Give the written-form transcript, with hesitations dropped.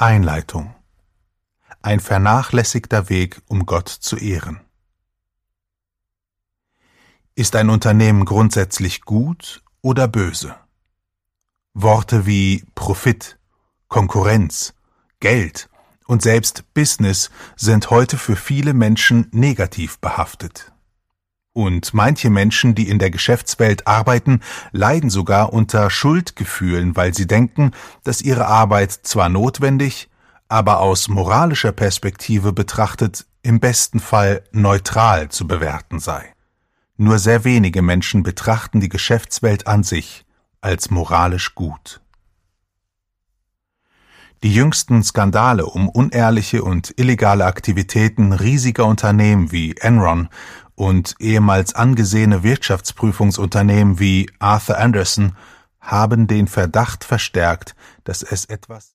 Einleitung. Ein vernachlässigter Weg, um Gott zu ehren. Ist ein Unternehmen grundsätzlich gut oder böse? Worte wie Profit, Konkurrenz, Geld und selbst Business sind heute für viele Menschen negativ behaftet. Und manche Menschen, die in der Geschäftswelt arbeiten, leiden sogar unter Schuldgefühlen, weil sie denken, dass ihre Arbeit zwar notwendig, aber aus moralischer Perspektive betrachtet im besten Fall neutral zu bewerten sei. Nur sehr wenige Menschen betrachten die Geschäftswelt an sich als moralisch gut. Die jüngsten Skandale um unehrliche und illegale Aktivitäten riesiger Unternehmen wie Enron und ehemals angesehene Wirtschaftsprüfungsunternehmen wie Arthur Andersen haben den Verdacht verstärkt, dass es etwas